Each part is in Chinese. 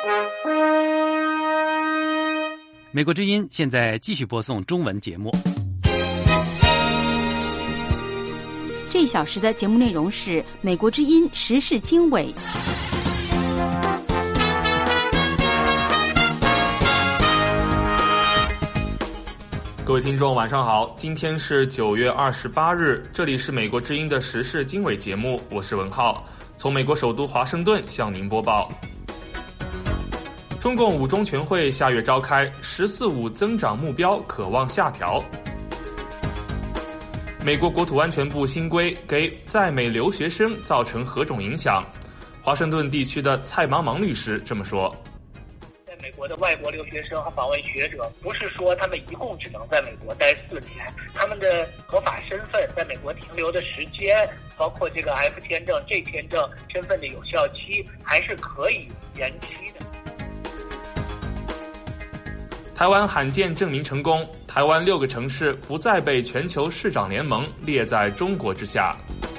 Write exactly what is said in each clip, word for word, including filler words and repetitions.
美国之音现在继续播送中文节目。 这一小时的节目内容是美国之音时事经纬。 各位听众晚上好，今天是九月二十八日，这里是美国之音的时事经纬节目，我是文浩，从美国首都华盛顿向您播报。中共五中全会下月召开，十四五增长目标可望下调。美国国土安全部新规给在美留学生造成何种影响？华盛顿地区的蔡茫茫律师这么说。 在美国的外国留学生和访问学者，不是说他们一共只能在美国待四年，他们的合法身份在美国停留的时间，包括这个 F 签证、J 签证身份的有效期，还是可以延期的。 台湾罕见证明成功，台湾六个城市不再被全球市长联盟列在中国之下。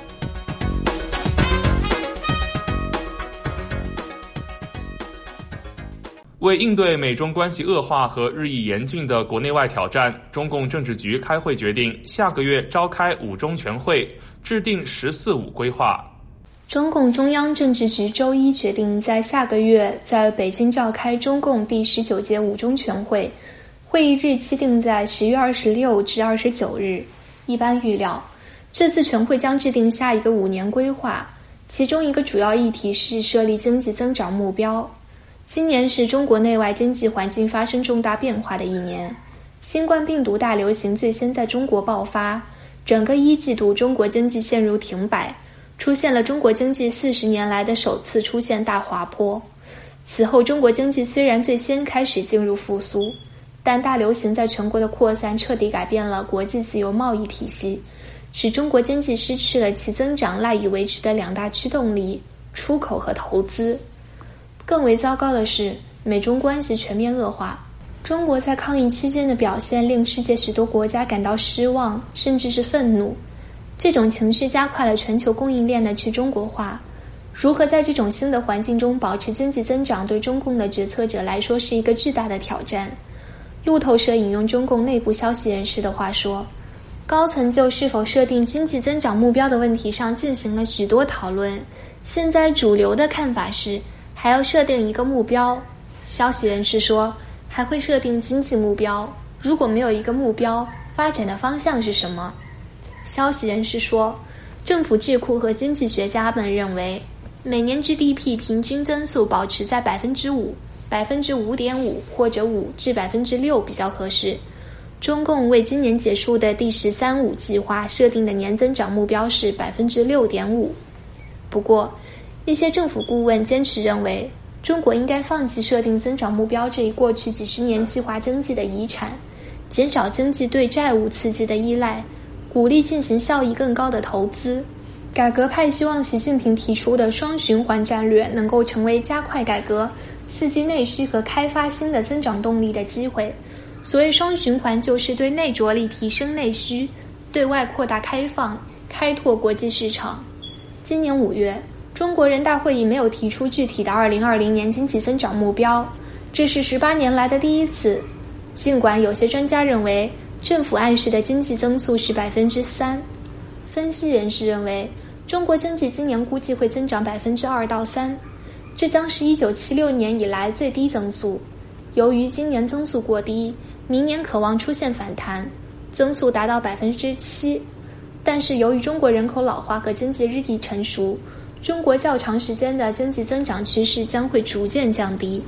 为应对美中关系恶化和日益严峻的国内外挑战，中共政治局开会决定下个月召开五中全会，制定十四五规划。 中共中央政治局周一决定在下个月在北京召开中共第十九届五中全会，会议日期定在十月二十六至二十九日。一般预料，这次全会将制定下一个五年规划，其中一个主要议题是设立经济增长目标。今年是中国内外经济环境发生重大变化的一年，新冠病毒大流行最先在中国爆发，整个一季度中国经济陷入停摆，出现了中国经济四十年来的首次出现大滑坡。此后中国经济虽然最先开始进入复苏，但大流行在全国的扩散彻底改变了国际自由贸易体系，使中国经济失去了其增长赖以维持的两大驱动力，出口和投资。更为糟糕的是，美中关系全面恶化。中国在抗疫期间的表现令世界许多国家感到失望，甚至是愤怒。这种情绪加快了全球供应链的去中国化。如何在这种新的环境中保持经济增长，对中共的决策者来说是一个巨大的挑战。路透社引用中共内部消息人士的话说，高层就是否设定经济增长目标的问题上进行了许多讨论，现在主流的看法是还要设定一个目标。消息人士说，还会设定经济目标，如果没有一个目标，发展的方向是什么？消息人士说，政府智库和经济学家们认为，每年 G D P 平均增速保持在 百分之五、百分之五点五 或者五至 百分之六 比较合适。中共为今年结束的第十三五计划设定的年增长目标是 百分之六点五。不过，一些政府顾问坚持认为，中国应该放弃设定增长目标这一过去几十年计划经济的遗产，减少经济对债务刺激的依赖，鼓励进行效益更高的投资。改革派希望习近平提出的双循环战略能够成为加快改革、刺激内需和开发新的增长动力的机会。所谓双循环，就是对内着力提升内需，对外扩大开放，开拓国际市场。今年五月，中国人大会议没有提出具体的二零二零年经济增长目标，这是十八年来的第一次。尽管有些专家认为，政府暗示的经济增速是 百分之三， 分析人士认为，中国经济今年估计会增长 百分之二到三， 这将是一九七六年以来最低增速。由于今年增速过低，明年可望出现反弹，增速达到 百分之七。但是由于中国人口老化和经济日益成熟，中国较长时间的经济增长趋势将会逐渐降低。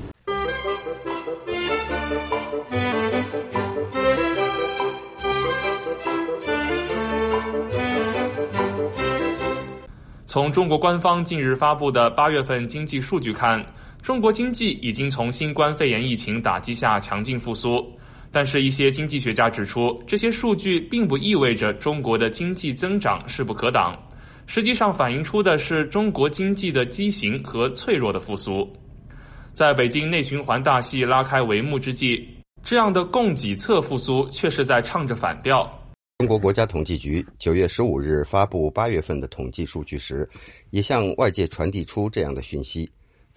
从中国官方近日发布的八月份经济数据看，中国经济已经从新冠肺炎疫情打击下强劲复苏。但是一些经济学家指出，这些数据并不意味着中国的经济增长势不可挡，实际上反映出的是中国经济的畸形和脆弱的复苏。在北京内循环大戏拉开帷幕之际，这样的供给侧复苏却是在唱着反调。 中国国家统计局九月十五日发布八月份的统计数据时，也向外界传递出这样的讯息。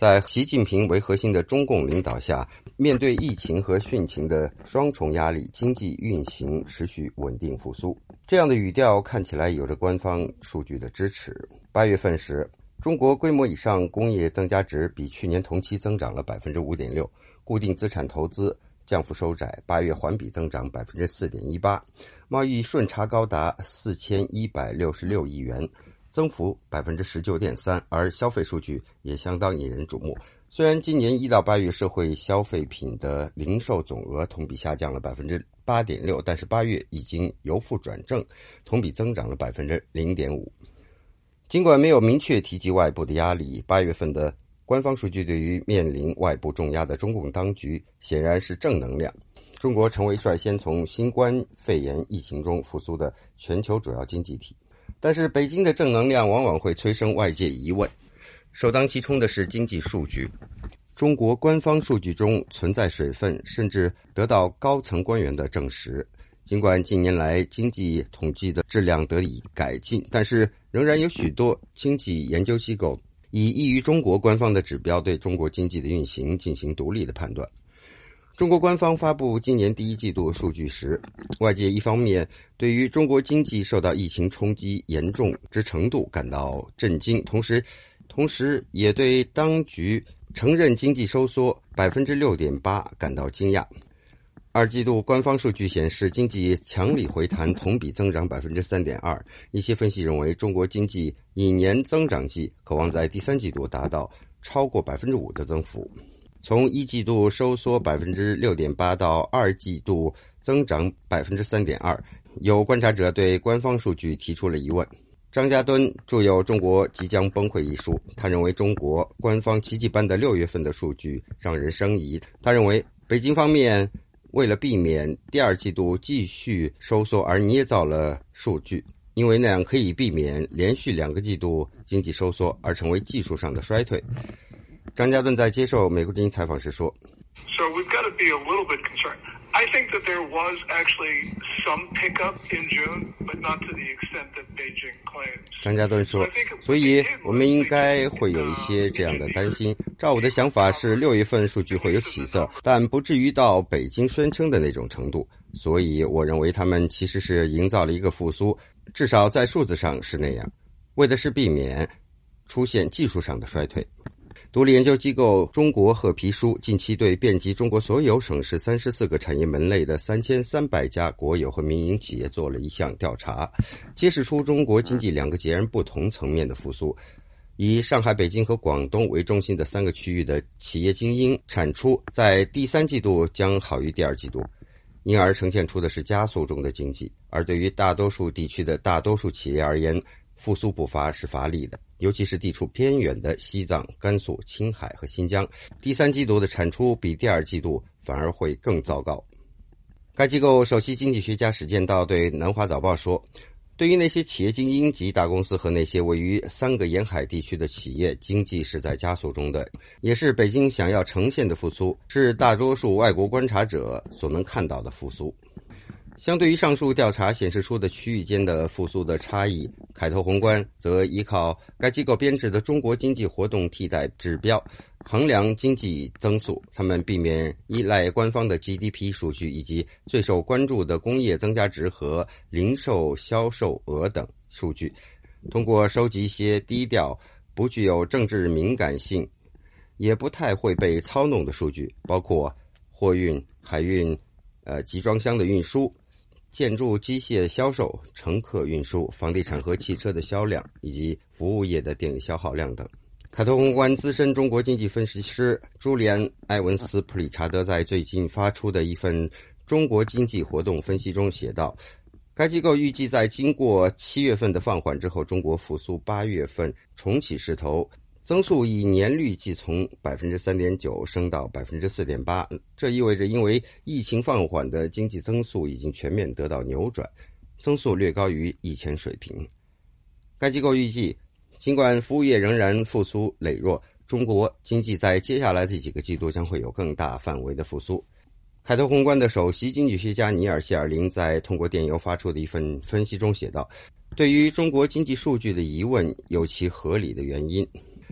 在习近平为核心的中共领导下，面对疫情和汛情的双重压力，经济运行持续稳定复苏。这样的语调看起来有着官方数据的支持。八月份时，中国规模以上工业增加值比去年同期增长了 百分之五点六， 固定资产投资降幅收窄，八月环比增长 百分之四点一八， 贸易顺差高达四千一百六十六亿元，增幅 百分之十九点三， 而消费数据也相当引人瞩目。虽然今年一到八月社会消费品的零售总额同比下降了 百分之八点六， 但是八月已经由负转正，同比增长了 百分之零点五。 尽管没有明确提及外部的压力，八月份的官方数据对于面临外部重压的中共当局显然是正能量。中国成为率先从新冠肺炎疫情中复苏的全球主要经济体，但是北京的正能量往往会催生外界疑问。首当其冲的是经济数据，中国官方数据中存在水分，甚至得到高层官员的证实。尽管近年来经济统计的质量得以改进，但是仍然有许多经济研究机构以异于中国官方的指标对中国经济的运行进行独立的判断。中国官方发布今年第一季度数据时，外界一方面对于中国经济受到疫情冲击严重之程度感到震惊，同时同时也对当局承认经济收缩 百分之六点八 感到惊讶。二季度官方数据显示，经济强力回弹，同比增长 百分之三点二。 一些分析认为，中国经济以年增长计可望在第三季度达到超过 百分之五 的增幅。从一季度收缩 百分之六点八 到二季度增长 百分之三点二， 有观察者对官方数据提出了疑问。张家敦著有《中国即将崩溃》一书，他认为中国官方奇迹般的六月份的数据让人生疑。他认为北京方面为了避免第二季度继续收缩而捏造了数据，因为那样可以避免连续两个季度经济收缩而成为技术上的衰退。张家敦在接受美国之音采访时说， So we've got to be a little bit concerned. I think that there was actually some pickup in June, but not to the extent that Beijing claims. 张家敦说，所以我们应该会有一些这样的担心。照我的想法是，六月份数据会有起色，但不至于到北京宣称的那种程度。所以我认为他们其实是营造了一个复苏，至少在数字上是那样，为的是避免出现技术上的衰退。独立研究机构中国褐皮书近期对遍及中国所有省市三十四个产业门类的三千三百家国有和民营企业做了一项调查，揭示出中国经济两个截然不同层面的复苏。以上海、北京和广东为中心的三个区域的企业精英产出在第三季度将好于第二季度，因而呈现出的是加速中的经济。而对于大多数地区的大多数企业而言，复苏步伐是乏力的，尤其是地处偏远的西藏、甘肃、青海和新疆，第三季度的产出比第二季度反而会更糟糕。该机构首席经济学家史建道对南华早报说，对于那些企业精英及大公司和那些位于三个沿海地区的企业，经济是在加速中的，也是北京想要呈现的复苏，是大多数外国观察者所能看到的复苏。相对于上述调查显示出的区域间的复苏的差异，凯投宏观则依靠该机构编制的中国经济活动替代指标衡量经济增速，他们避免依赖官方的 G D P 数据以及最受关注的工业增加值和零售销售额等数据，通过收集一些低调、不具有政治敏感性、也不太会被操弄的数据，包括货运、海运、呃集装箱的运输、建筑机械销售、乘客运输、房地产和汽车的销量，以及服务业的电力消耗量等。凯投宏观资深中国经济分析师朱利安·埃文斯·普里查德在最近发出的一份中国经济活动分析中写道，该机构预计在经过七月份的放缓之后，中国复苏八月份重启势头，增速以年率计从 百分之三点九 升到 百分之四点八， 这意味着因为疫情放缓的经济增速已经全面得到扭转，增速略高于以前水平。该机构预计，尽管服务业仍然复苏羸弱，中国经济在接下来的几个季度将会有更大范围的复苏。凯投宏观的首席经济学家尼尔·谢尔林在通过电邮发出的一份分析中写道，对于中国经济数据的疑问有其合理的原因。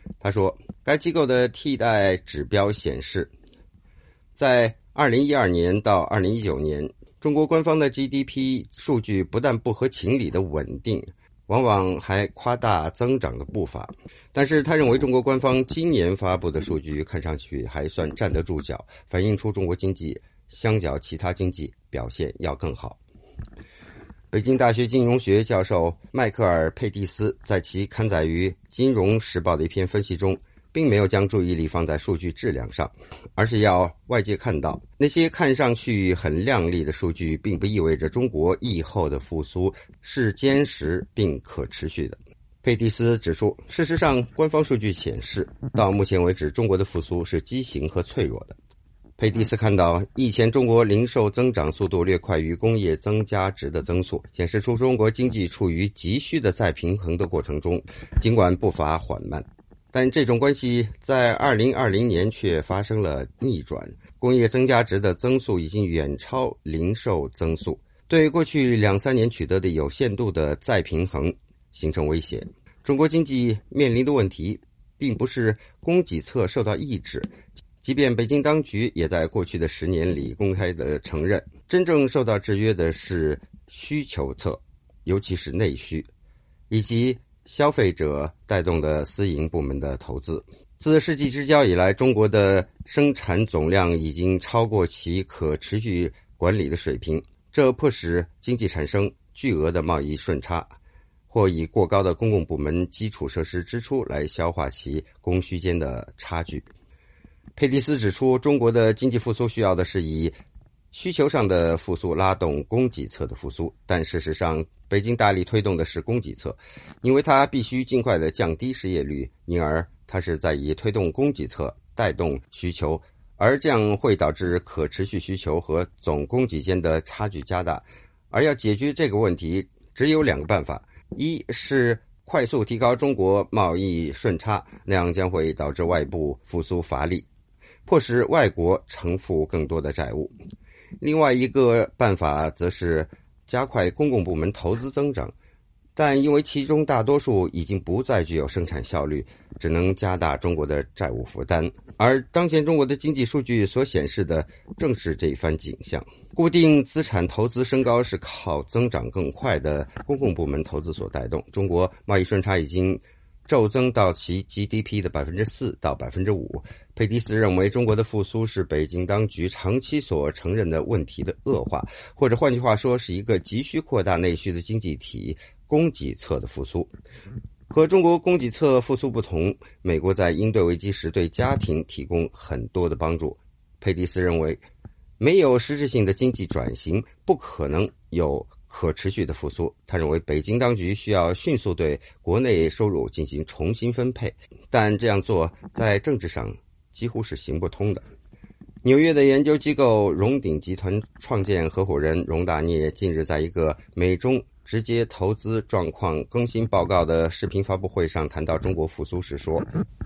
他说，该机构的替代指标显示，在二零一二年到二零一九年，中国官方的 G D P 数据不但不合情理的稳定，往往还夸大增长的步伐。但是他认为中国官方今年发布的数据看上去还算站得住脚，反映出中国经济相较其他经济表现要更好。北京大学金融学教授迈克尔·佩蒂斯在其刊载于《金融时报》的一篇分析中，并没有将注意力放在数据质量上，而是要外界看到，那些看上去很亮丽的数据并不意味着中国疫后的复苏是坚实并可持续的。佩蒂斯指出，事实上，官方数据显示，到目前为止，中国的复苏是畸形和脆弱的。佩蒂斯看到，疫前中国零售增长速度略快于工业增加值的增速，显示出中国经济处于急需的再平衡的过程中，尽管步伐缓慢。但这种关系在二零二零年却发生了逆转，工业增加值的增速已经远超零售增速，对过去两三年取得的有限度的再平衡形成威胁。中国经济面临的问题并不是供给侧受到抑制，即便北京当局也在过去的十年里公开地承认，真正受到制约的是需求侧，尤其是内需，以及消费者带动的私营部门的投资。自世纪之交以来，中国的生产总量已经超过其可持续管理的水平，这迫使经济产生巨额的贸易顺差，或以过高的公共部门基础设施支出来消化其供需间的差距。佩蒂斯指出，中国的经济复苏需要的是以需求上的复苏拉动供给侧的复苏，但事实上，北京大力推动的是供给侧，因为它必须尽快的降低失业率，因而它是在以推动供给侧带动需求，而这样会导致可持续需求和总供给间的差距加大。而要解决这个问题，只有两个办法：一是快速提高中国贸易顺差，那样将会导致外部复苏乏力，迫使外国承负更多的债务。另外一个办法则是加快公共部门投资增长，但因为其中大多数已经不再具有生产效率，只能加大中国的债务负担。而当前中国的经济数据所显示的正是这一番景象。固定资产投资升高是靠增长更快的公共部门投资所带动，中国贸易顺差已经骤增到其 G D P 的 百分之四 到 百分之五。 佩蒂斯认为，中国的复苏是北京当局长期所承认的问题的恶化，或者换句话说，是一个急需扩大内需的经济体供给侧的复苏。和中国供给侧复苏不同，美国在应对危机时对家庭提供很多的帮助。佩蒂斯认为，没有实质性的经济转型，不可能有可持续的复苏。他认为北京当局需要迅速对国内收入进行重新分配，但这样做在政治上几乎是行不通的。纽约的研究机构荣鼎集团创建合伙人荣大聂近日在一个美中直接投资状况更新报告的视频发布会上谈到中国复苏时说，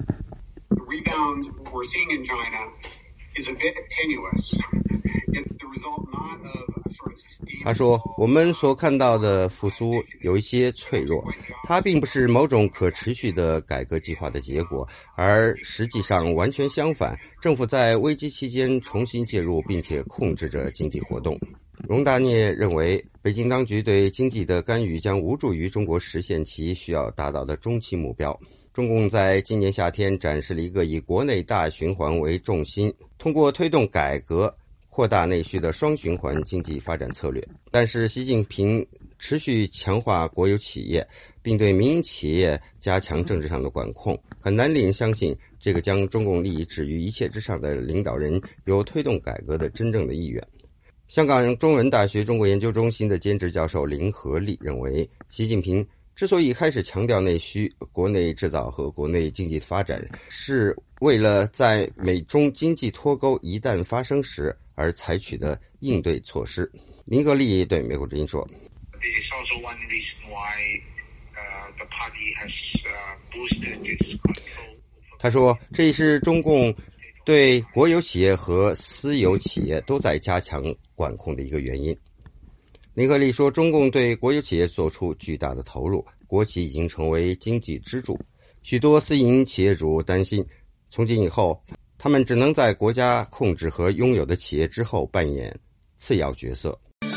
The rebound we're seeing in China is a bit tenuous. It's the result not of a sort of sustained... 他说，我们所看到的复苏有一些脆弱，它并不是某种可持续的改革计划的结果，而实际上完全相反，政府在危机期间重新介入并且控制着经济活动。荣大聂认为，北京当局对经济的干预将无助于中国实现其需要达到的中期目标。中共在今年夏天展示了一个以国内大循环为重心，通过推动改革扩大内需的双循环经济发展策略。但是习近平持续强化国有企业，并对民营企业加强政治上的管控，很难令人相信这个将中共利益置于一切之上的领导人有推动改革的真正的意愿。香港中文大学中国研究中心的兼职教授林和利认为，习近平之所以开始强调内需、国内制造和国内经济发展，是为了在美中经济脱钩一旦发生时而采取的应对措施。林和利对美国之音说， This is also one reason why uh, the party has uh, boosted its control. 他说，这也是中共对国有企业和私有企业都在加强管控的一个原因。林和利说，中共对国有企业做出巨大的投入，国企已经成为经济支柱， 许多私营企业主担心，从今以后，他们只能在国家控制和拥有的企业之后扮演次要角色。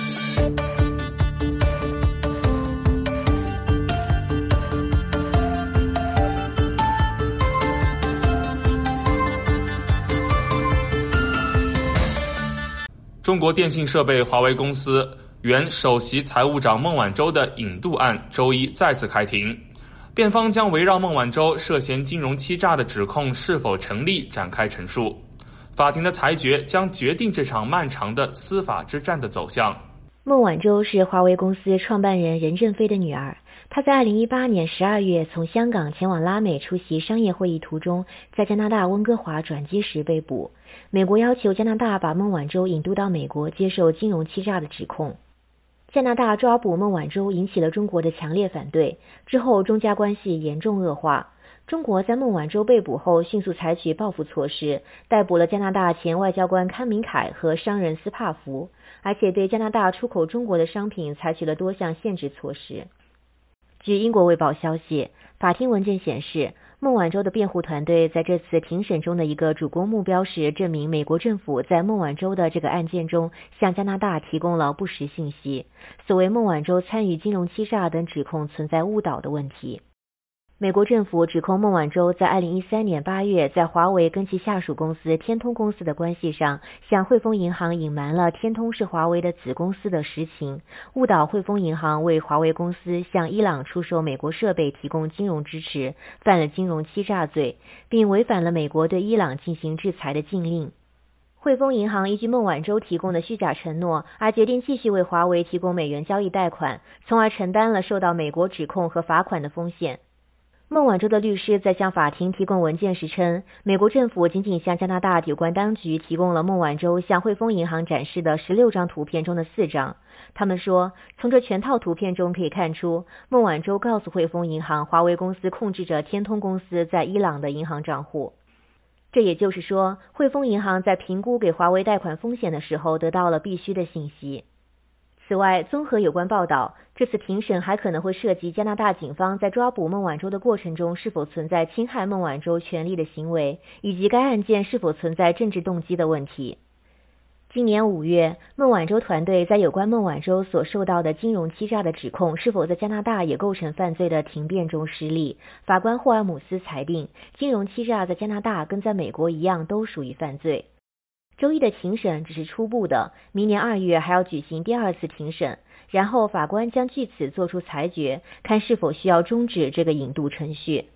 中国电信设备华为公司原首席财务长孟晚舟的引渡案周一再次开庭，辩方将围绕孟晚舟涉嫌金融欺诈的指控是否成立展开陈述。法庭的裁决将决定这场漫长的司法之战的走向。 孟晚舟是华为公司创办人任正非的女儿，她在二零一八年十二月从香港前往拉美出席商业会议途中，在加拿大温哥华转机时被捕。美国要求加拿大把孟晚舟引渡到美国接受金融欺诈的指控。加拿大抓捕孟晚舟引起了中国的强烈反对，之后中加关系严重恶化。中国在孟晚舟被捕后迅速采取报复措施，逮捕了加拿大前外交官康明凯和商人斯帕福，而且对加拿大出口中国的商品采取了多项限制措施。据英国卫报消息，法庭文件显示，孟晚舟的辩护团队在这次庭审中的一个主攻目标是证明美国政府在孟晚舟的这个案件中向加拿大提供了不实信息，所谓孟晚舟参与金融欺诈等指控存在误导的问题。美国政府指控孟晚舟在二零一三年八月在华为跟其下属公司天通公司的关系上，向汇丰银行隐瞒了天通是华为的子公司的实情，误导汇丰银行为华为公司向伊朗出售美国设备提供金融支持，犯了金融欺诈罪，并违反了美国对伊朗进行制裁的禁令。汇丰银行依据孟晚舟提供的虚假承诺，而决定继续为华为提供美元交易贷款，从而承担了受到美国指控和罚款的风险。孟晚舟的律师在向法庭提供文件时称，美国政府仅仅向加拿大有关当局提供了孟晚舟向汇丰银行展示的十六张图片中的四张。他们说，从这全套图片中可以看出，孟晚舟告诉汇丰银行，华为公司控制着天通公司在伊朗的银行账户。这也就是说，汇丰银行在评估给华为贷款风险的时候得到了必须的信息。此外，综合有关报道，这次庭审还可能会涉及加拿大警方在抓捕孟晚舟的过程中是否存在侵害孟晚舟权利的行为，以及该案件是否存在政治动机的问题。今年五月，孟晚舟团队在有关孟晚舟所受到的金融欺诈的指控是否在加拿大也构成犯罪的庭辩中失利，法官霍尔姆斯裁定，金融欺诈在加拿大跟在美国一样都属于犯罪。周一的庭审只是初步的，明年二月还要举行第二次庭审，然后法官将据此做出裁决，看是否需要终止这个引渡程序。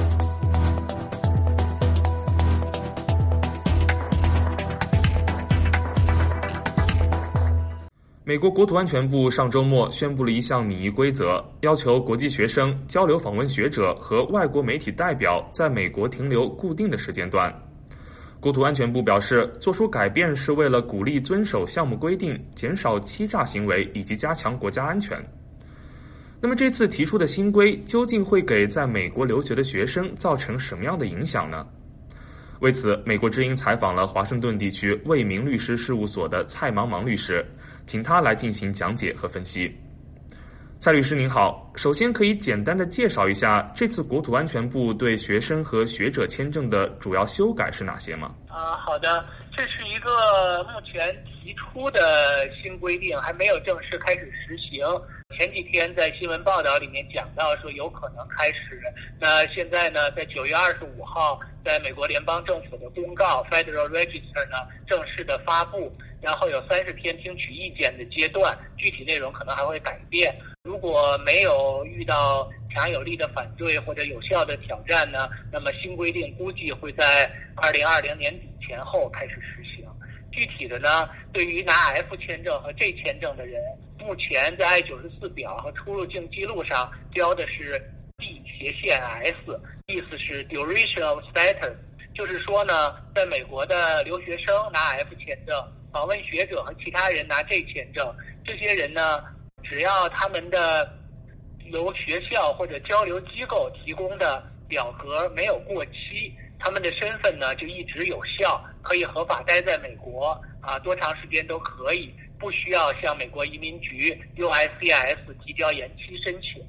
美国国土安全部上周末宣布了一项拟议规则，要求国际学生、交流访问学者和外国媒体代表在美国停留固定的时间段。国土安全部表示，做出改变是为了鼓励遵守项目规定，减少欺诈行为以及加强国家安全。那么这次提出的新规究竟会给在美国留学的学生造成什么样的影响呢？为此，美国之音采访了华盛顿地区魏明律师事务所的蔡茫茫律师，请他来进行讲解和分析。蔡律师您好，首先可以简单的介绍一下这次国土安全部对学生和学者签证的主要修改是哪些吗？ 啊，好的，这是一个目前提出的新规定，还没有正式开始实行。前几天在新闻报道里面讲到说有可能开始，那现在呢，在九月二十五号，在美国联邦政府的公告 Federal Register 呢正式的发布，然后有三十天听取意见的阶段，具体内容可能还会改变。如果没有遇到强有力的反对或者有效的挑战呢，那么新规定估计会在二零二零年底前后开始实行。具体的呢，对于拿 F 签证和 J 签证的人，目前在 I 九十四表和出入境记录上标的是 D 斜线 S， 意思是 duration of status， 就是说呢，在美国的留学生拿 F 签证，访问学者和其他人拿 J 签证，这些人呢，只要他们的由学校或者交流机构提供的表格没有过期，他们的身份呢就一直有效，可以合法待在美国啊，多长时间都可以，不需要向美国移民局 U S C I S 提交延期申请。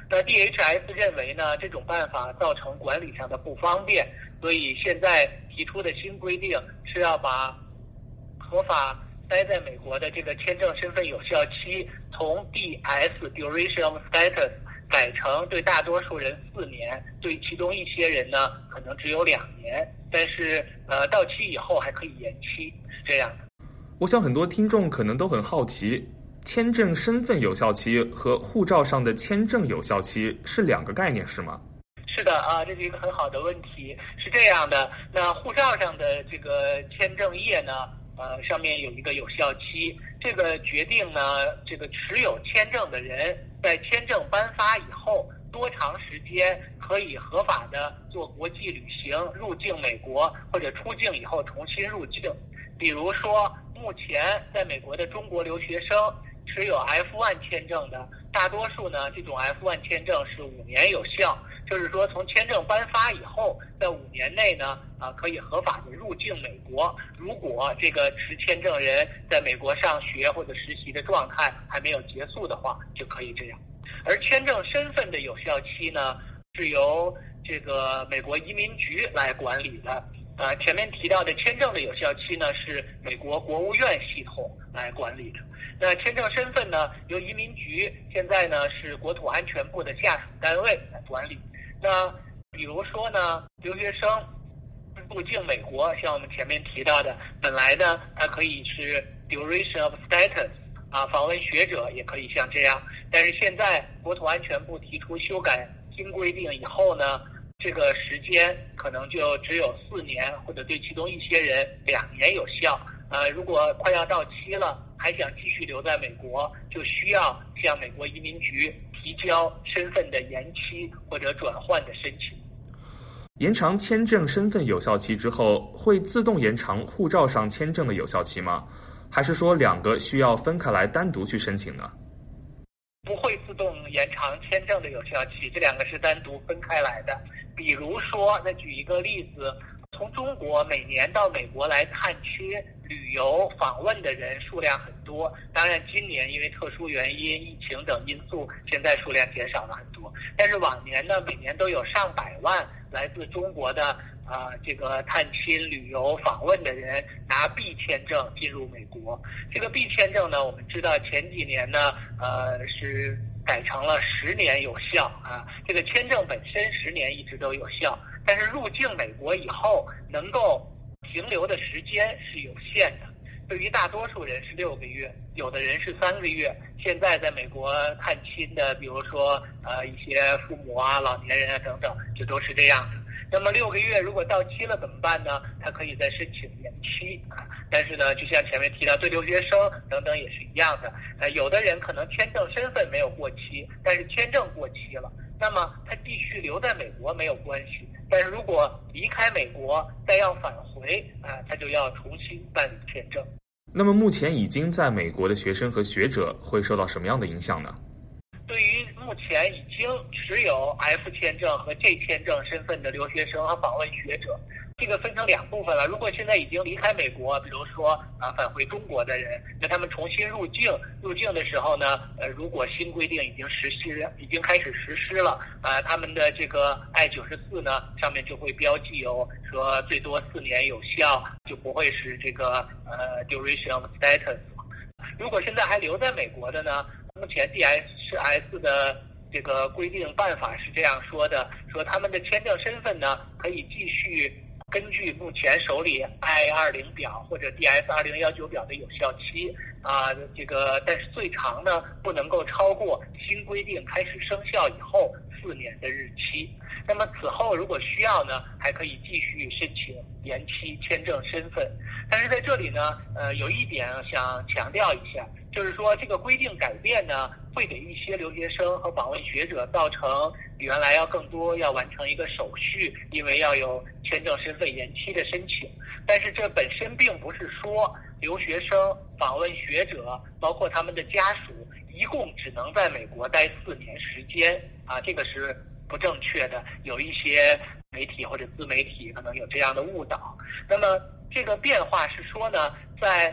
那 D H S 认为呢，这种办法造成管理上的不方便，所以现在提出的新规定是要把合法待在美国的这个签证身份有效期从 D S Duration of Status 改成对大多数人四年，对其中一些人呢可能只有两年，但是呃到期以后还可以延期，是这样的。 我想很多听众可能都很好奇，签证身份有效期和护照上的签证有效期是两个概念是吗？ 是的啊，这是一个很好的问题。是这样的，那护照上的这个签证页呢，呃，上面有一个有效期，这个决定呢，这个持有签证的人在签证颁发以后多长时间可以合法的做国际旅行，入境美国或者出境以后重新入境。比如说，目前在美国的中国留学生持有 F 一 签证的，大多数呢，这种 F 一 签证是五年有效，就是说从签证颁发以后，在五年内呢，啊，可以合法的入境美国。如果这个持签证人在美国上学或者实习的状态还没有结束的话，就可以这样。而签证身份的有效期呢，是由这个美国移民局来管理的。呃，前面提到的签证的有效期呢，是美国国务院系统来管理的。那签证身份呢，由移民局现在呢是国土安全部的下属单位来管理。那比如说呢，留学生入境美国，像我们前面提到的，本来呢它可以是 duration of status 啊，访问学者也可以像这样，但是现在国土安全部提出修改新规定以后呢，这个时间可能就只有四年，或者对其中一些人两年有效。呃，如果快要到期了，还想继续留在美国，就需要向美国移民局提交身份的延期或者转换的申请。 延长签证身份有效期之后，会自动延长护照上签证的有效期吗？还是说两个需要分开来单独去申请呢？ 不会自动延长签证的有效期，这两个是单独分开来的。比如说，再举一个例子，从中国每年到美国来探亲、旅游、访问的人数量很多。当然，今年因为特殊原因、疫情等因素，现在数量减少了很多。但是往年呢，每年都有上百万来自中国的啊、呃，这个探亲、旅游、访问的人拿 B 签证进入美国。这个 B 签证呢，我们知道前几年呢，呃，是改成了十年有效啊。这个签证本身十年一直都有效，但是入境美国以后能够停留的时间是有限的。对于大多数人是六个月，有的人是三个月。现在在美国探亲的，比如说呃一些父母啊、老年人啊等等，就都是这样的。那么六个月如果到期了怎么办呢？他可以再申请延期啊。但是呢，就像前面提到，对留学生等等也是一样的。呃，有的人可能签证身份没有过期，但是签证过期了，那么他继续留在美国没有关系。但是如果离开美国再要返回啊，他就要重新办理签证。 那么目前已经在美国的学生和学者会受到什么样的影响呢？ 对于目前已经持有 F 签证和 J 签证身份的留学生和访问学者，这个分成两部分了。如果现在已经离开美国，比如说啊返回中国的人，那他们重新入境，入境的时候呢，呃，如果新规定已经实施，已经开始实施了，啊，他们的这个 I 九十四呢，上面就会标记有说最多四年有效，就不会是这个呃 duration of status。如果现在还留在美国的呢，目前 D S S 的这个规定办法是这样说的，说他们的签证身份呢可以继续根据目前手里 I 二十 表或者 D S 二零一九表的有效期啊，这个但是最长呢不能够超过新规定开始生效以后四年的日期。那么此后如果需要呢，还可以继续申请延期签证身份。但是在这里呢，呃，有一点想强调一下，就是说这个规定改变呢，会给一些留学生和访问学者造成比原来要更多要完成一个手续，因为要有签证身份延期的申请。但是这本身并不是说留学生、访问学者，包括他们的家属，一共只能在美国待四年时间啊，这个是不正确的。有一些媒体或者自媒体可能有这样的误导。那么这个变化是说呢，在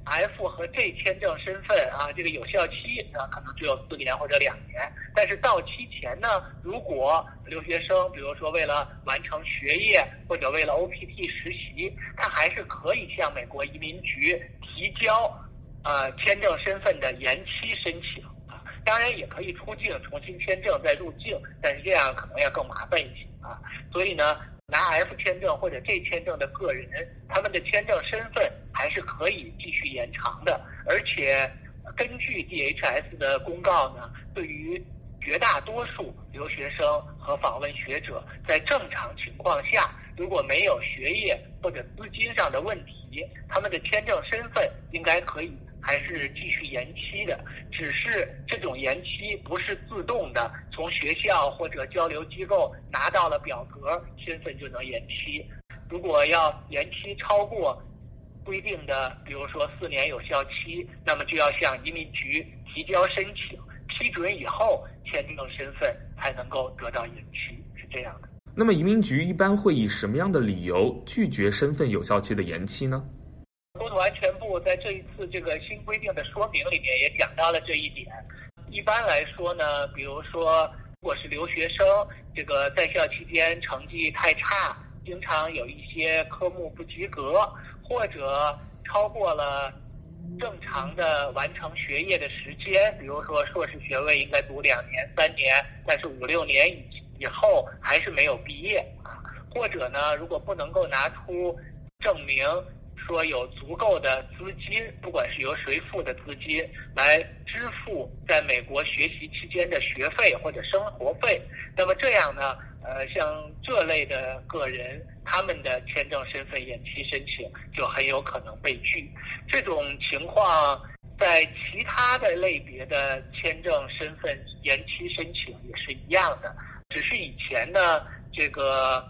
F 和 J 签证身份啊，这个有效期啊可能只有四年或者两年，但是到期前呢，如果留学生比如说为了完成学业或者为了 O P T 实习，他还是可以向美国移民局提交呃签证身份的延期申请啊，当然也可以出境重新签证再入境，但是这样可能要更麻烦一些啊，所以呢。拿 F 签证或者 J 签证的个人，他们的签证身份还是可以继续延长的，而且根据 D H S 的公告呢，对于绝大多数留学生和访问学者，在正常情况下，如果没有学业或者资金上的问题，他们的签证身份应该可以还是继续延期的，只是这种延期不是自动的，从学校或者交流机构拿到了表格，身份就能延期。如果要延期超过规定的，比如说四年有效期，那么就要向移民局提交申请，批准以后，签证身份才能够得到延期，是这样的。 那么移民局一般会以什么样的理由拒绝身份有效期的延期呢？ 国土安全部在这一次这个新规定的说明里面也讲到了这一点。一般来说呢，比如说如果是留学生，这个在校期间成绩太差，经常有一些科目不及格，或者超过了正常的完成学业的时间，比如说硕士学位应该读两年、三年，但是五六年以以后还是没有毕业啊，或者呢，如果不能够拿出证明说有足够的资金，不管是由谁付的资金来支付在美国学习期间的学费或者生活费，那么这样呢，呃，像这类的个人，他们的签证身份延期申请就很有可能被拒。这种情况在其他的类别的签证身份延期申请也是一样的，只是以前呢，这个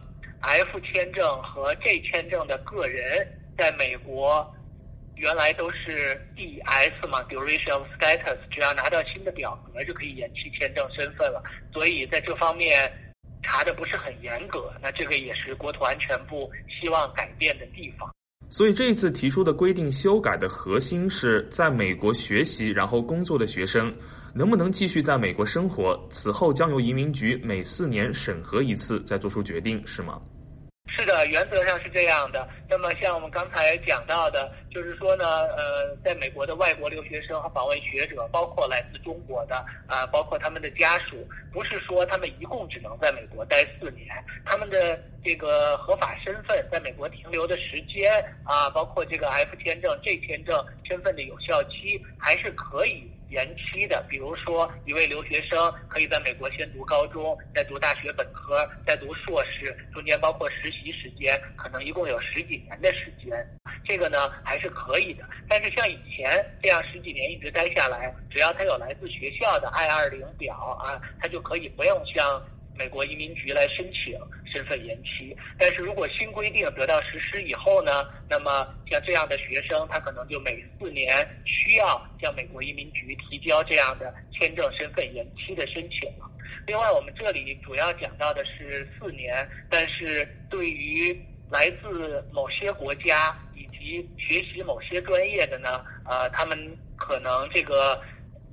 F 签证和 J 签证的个人在美国原来都是 D S 嘛 ，Duration of Status， 只要拿到新的表格就可以延期签证身份了，所以在这方面查的不是很严格，那这个也是国土安全部希望改变的地方。 所以这一次提出的规定修改的核心是在美国学习然后工作的学生能不能继续在美国生活，此后将由移民局每四年审核一次再做出决定，是吗？ 是的，原则上是这样的。那么像我们刚才讲到的，就是说呢，呃，在美国的外国留学生和访问学者，包括来自中国的啊、呃，包括他们的家属，不是说他们一共只能在美国待四年，他们的这个合法身份在美国停留的时间啊，包括这个 F 签证、J 签证身份的有效期，还是可以延期的。比如说一位留学生可以在美国先读高中，再读大学本科，再读硕士，中间包括实习时间，可能一共有十几年的时间，这个呢还是可以的。但是像以前这样十几年一直待下来，只要他有来自学校的 I 二零表啊，他就可以不用向美国移民局来申请身份延期。但是如果新规定得到实施以后呢，那么像这样的学生，他可能就每四年需要向美国移民局提交这样的签证身份延期的申请了。另外，我们这里主要讲到的是四年，但是对于来自某些国家以及学习某些专业的呢，呃，他们可能这个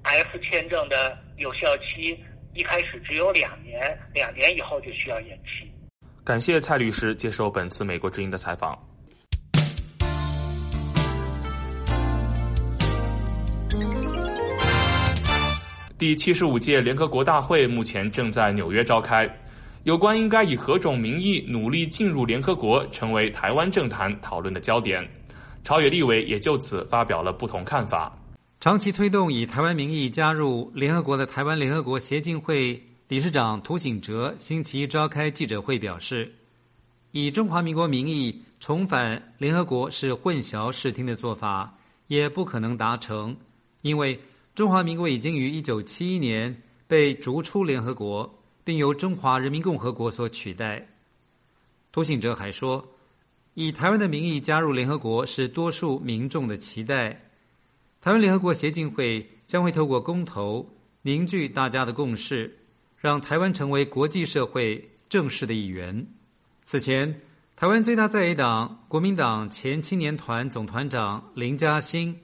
F 签证的有效期一开始只有两年，两年以后就需要延期。 感谢蔡律师接受本次美国之音的采访。第七十五届联合国大会目前正在纽约召开，有关应该以何种名义努力进入联合国，成为台湾政坛讨论的焦点。朝野立委也就此发表了不同看法。 长期推动以台湾名义加入联合国的台湾联合国协进会理事长涂醒哲星期一召开记者会表示，以中华民国名义重返联合国是混淆视听的做法，也不可能达成，因为中华民国已经于一九七一年被逐出联合国，并由中华人民共和国所取代。涂醒哲还说，以台湾的名义加入联合国是多数民众的期待。台湾联合国协进会将会透过公投凝聚大家的共识，让台湾成为国际社会正式的一员。此前，台湾最大在野党国民党前青年团总团长林佳欣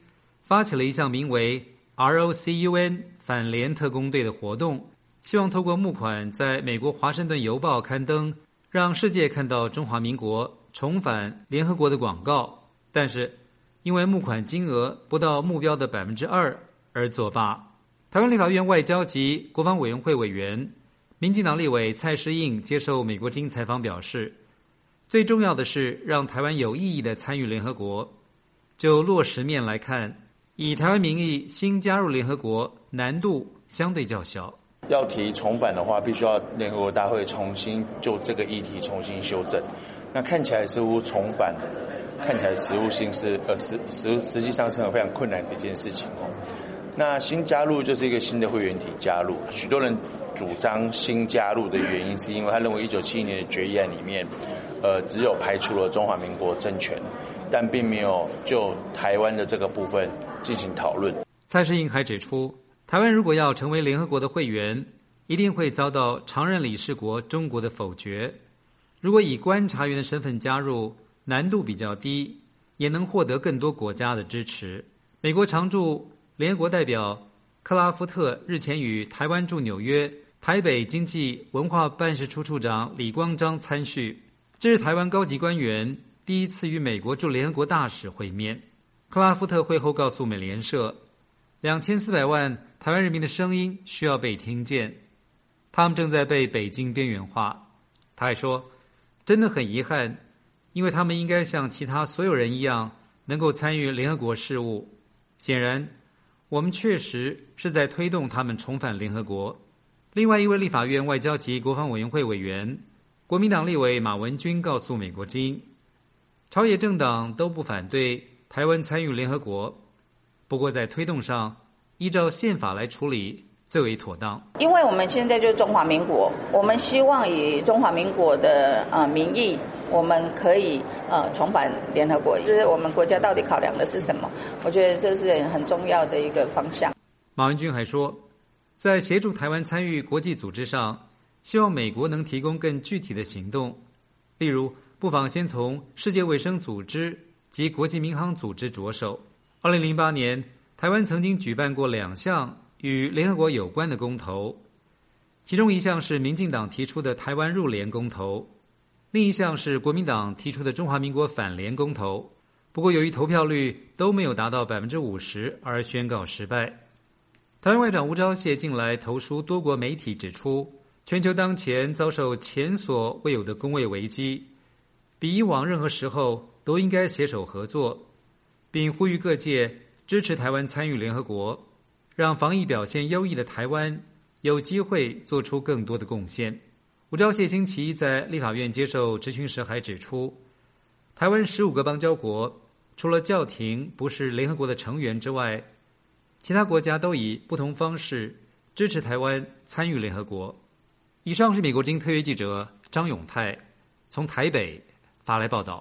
发起了一项名为 R O C U N 反联特工队的活动，希望透过募款在美国华盛顿邮报刊登，让世界看到中华民国重返联合国的广告。但是因为募款金额不到目标的百分之二而作罢。台湾立法院外交及国防委员会委员、民进党立委蔡诗应接受美国之音采访表示，最重要的是让台湾有意义的参与联合国。就落实面来看，以台湾名义新加入联合国难度相对较小。 要提重返的话，必须要联合国大会重新就这个议题重新修正。那看起来似乎重返，看起来实务性是呃实实实际上是很非常困难的一件事情哦。那新加入就是一个新的会员体加入，许多人主张新加入的原因是因为他认为一九七一年的决议案里面，呃，只有排除了中华民国政权，但并没有就台湾的这个部分进行讨论。 蔡诗应还指出，台湾如果要成为联合国的会员，一定会遭到常任理事国中国的否决。如果以观察员的身份加入，难度比较低，也能获得更多国家的支持。美国常驻联合国代表克拉夫特日前与台湾驻纽约台北经济文化办事处处长李光章参叙，这是台湾高级官员第一次与美国驻联合国大使会面。克拉夫特会后告诉美联社，两千四百万台湾人民的声音需要被听见，他们正在被北京边缘化。他还说，真的很遗憾，因为他们应该像其他所有人一样能够参与联合国事务。显然我们确实是在推动他们重返联合国。另外一位立法院外交及国防委员会委员、国民党立委马文君告诉美国之音，朝野政党都不反对台湾参与联合国，不过在推动上依照宪法来处理最为妥当。 因为我们现在就是中华民国，我们希望以中华民国的呃名义，我们可以呃重返联合国。就是我们国家到底考量的是什么？我觉得这是很重要的一个方向。 马文君还说，在协助台湾参与国际组织上，希望美国能提供更具体的行动，例如不妨先从世界卫生组织及国际民航组织着手。二零零八年，台湾曾经举办过两项与联合国有关的公投，其中一项是民进党提出的台湾入联公投，另一项是国民党提出的中华民国反联公投。不过由于投票率都没有达到百分之五十而宣告失败。台湾外长吴钊燮近来投书多国媒体指出，全球当前遭受前所未有的公卫危机，比以往任何时候都应该携手合作，并呼吁各界支持台湾参与联合国，让防疫表现优异的台湾有机会做出更多的贡献。吴钊燮星期一在立法院接受质询时还指出，台湾十五个邦交国除了教廷不是联合国的成员之外，其他国家都以不同方式支持台湾参与联合国。以上是美国之音特约记者张永泰从台北发来报道。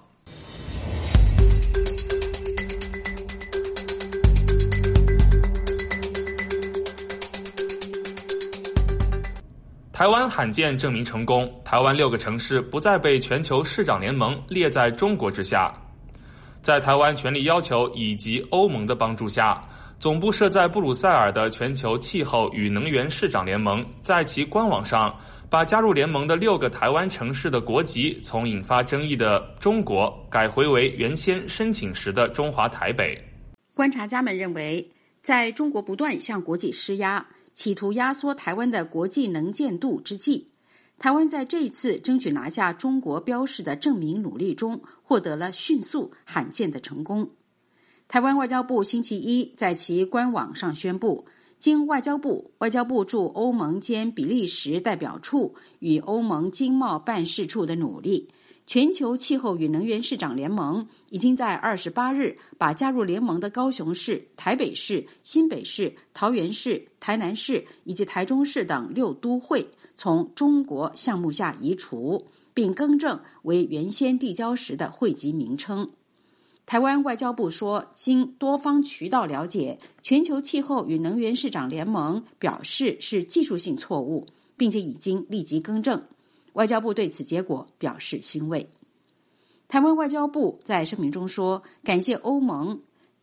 台湾罕见证明成功，台湾六个城市不再被全球市长联盟列在中国之下。在台湾全力要求以及欧盟的帮助下，总部设在布鲁塞尔的全球气候与能源市长联盟在其官网上把加入联盟的六个台湾城市的国籍从引发争议的中国改回为原先申请时的中华台北。 观察家们认为，在中国不断向国际施压，企图压缩台湾的国际能见度之际，台湾在这一次争取拿下中国标示的证明努力中获得了迅速罕见的成功。台湾外交部星期一在其官网上宣布，经外交部、外交部驻欧盟兼比利时代表处与欧盟经贸办事处的努力，全球气候与能源市长联盟已经在二十八日把加入联盟的高雄市、台北市、新北市、桃园市、台南市以及台中市等六都会从中国项目下移除，并更正为原先递交时的会籍名称。台湾外交部说，经多方渠道了解，全球气候与能源市长联盟表示是技术性错误，并且已经立即更正。外交部对此结果表示欣慰。台湾外交部在声明中说，感谢欧盟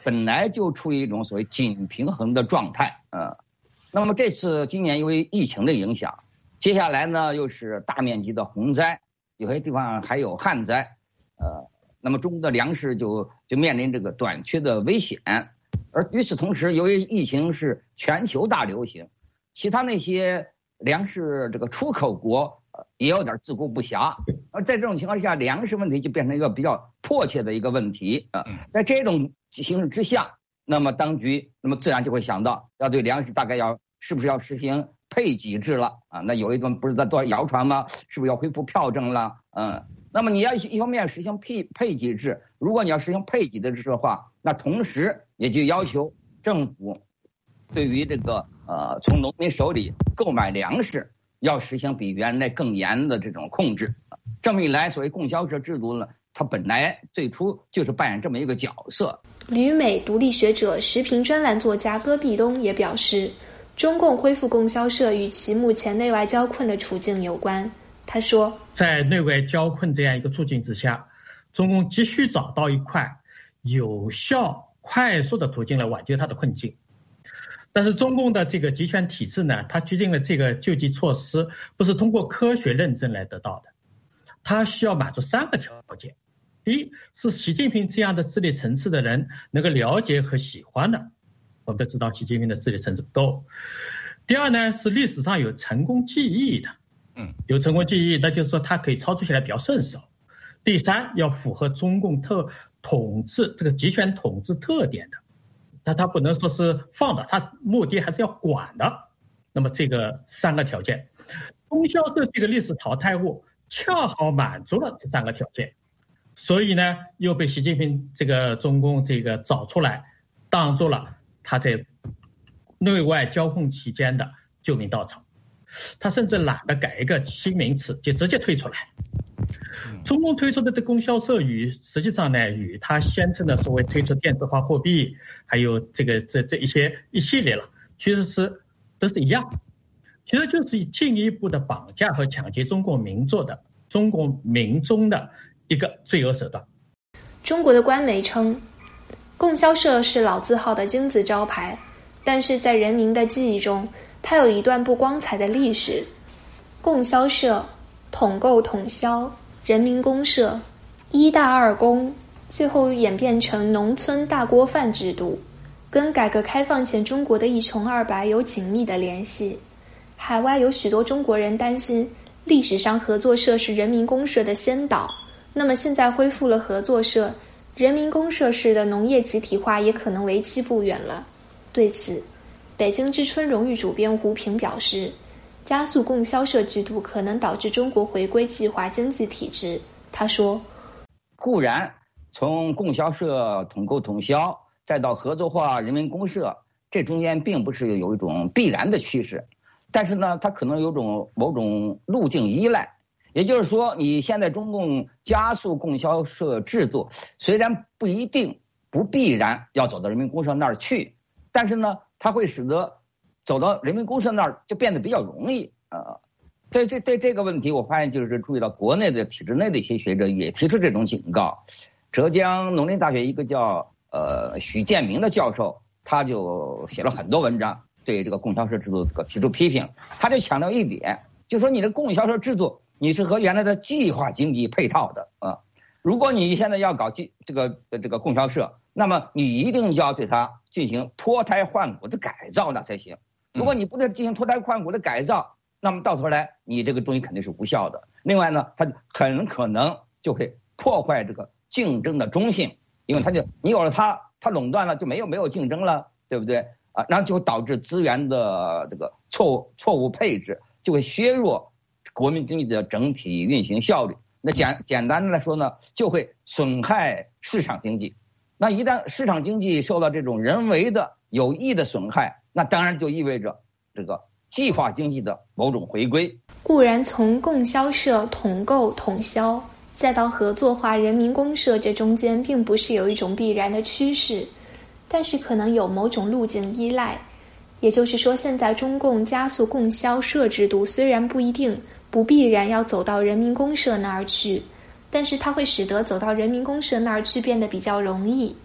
本来就处于一种所谓紧平衡的状态，呃，那么这次今年因为疫情的影响，接下来呢又是大面积的洪灾，有些地方还有旱灾，呃，那么中国的粮食就就面临这个短缺的危险。而与此同时，由于疫情是全球大流行，其他那些粮食这个出口国也有点自顾不暇。而在这种情况下，粮食问题就变成一个比较迫切的一个问题啊。在这种形势之下，那么当局那么自然就会想到，要对粮食大概要是不是要实行配给制了啊？那有一段不是在做谣传吗？是不是要恢复票证了？嗯，那么你要一方面实行配配给制，如果你要实行配给的制的话，那同时也就要求政府对于这个呃从农民手里购买粮食要实行比原来更严的这种控制。这么一来，所谓供销社制度呢，它本来最初就是扮演这么一个角色。 旅美独立学者、时评专栏作家戈壁东也表示，中共恢复供销社与其目前内外交困的处境有关。他说， 在内外交困这样一个处境之下，中共急需找到一块有效快速的途径来挽救它的困境。但是中共的这个集权体制呢，它决定了这个救济措施不是通过科学认证来得到的，它需要满足三个条件。第一，是习近平这样的智力层次的人能够了解和喜欢的，我们都知道习近平的智力层次不够。第二呢，是历史上有成功记忆的，嗯，有成功记忆，那就是说他可以操作起来比较顺手。第三，要符合中共特统治这个集权统治特点的，那他不能说是放的，他目的还是要管的。那么这个三个条件，供销社这个历史淘汰物恰好满足了这三个条件，所以呢，又被习近平这个中共这个找出来，当做了他在内外交困期间的救命稻草。他甚至懒得改一个新名词，就直接推出来。中共推出的这供销社与实际上呢，与他宣称的所谓推出电子化货币，还有这个这这一些一系列了，其实是都是一样，其实就是进一步的绑架和抢劫中国民众的中国民众的一个罪恶手段。 中国的官媒称，供销社是老字号的金字招牌，但是在人民的记忆中，它有一段不光彩的历史。供销社、统购统销、人民公社、一大二公，最后演变成农村大锅饭制度，跟改革开放前中国的一穷二白有紧密的联系。海外有许多中国人担心，历史上合作社是人民公社的先导，那么现在恢复了合作社，人民公社式的农业集体化也可能为期不远了。对此，北京之春荣誉主编胡平表示，加速供销社制度可能导致中国回归计划经济体制。他说， 固然从供销社统购统销再到合作化人民公社，这中间并不是有一种必然的趋势，但是呢，它可能有种某种路径依赖。也就是说，你现在中共加速供销社制度，虽然不一定不必然要走到人民公社那儿去，但是呢，它会使得走到人民公社那儿就变得比较容易啊。呃对这对这个问题，我发现就是注意到国内的体制内的一些学者也提出这种警告。浙江农林大学一个叫呃许建明的教授，他就写了很多文章，对这个供销社制度这个提出批评。他就强调一点，就说你的供销社制度，你是和原来的计划经济配套的啊。如果你现在要搞计这个这个供销社，那么你一定要对它进行脱胎换骨的改造，那才行。如果你不对进行脱胎换骨的改造，那么到头来你这个东西肯定是无效的。另外呢，它很可能就会破坏这个竞争的中性，因为它就你有了它，它垄断了就没有没有竞争了，对不对啊？然后就会导致资源的这个错误错误配置，就会削弱国民经济的整体运行效率。那简简单的来说呢，就会损害市场经济。那一旦市场经济受到这种人为的有意的损害，那当然就意味着这个计划经济的某种回归。 固然从供销社统购统销再到合作化人民公社，这中间并不是有一种必然的趋势，但是可能有某种路径依赖。也就是说，现在中共加速供销社制度，虽然不一定不必然要走到人民公社那儿去，但是它会使得走到人民公社那儿去变得比较容易。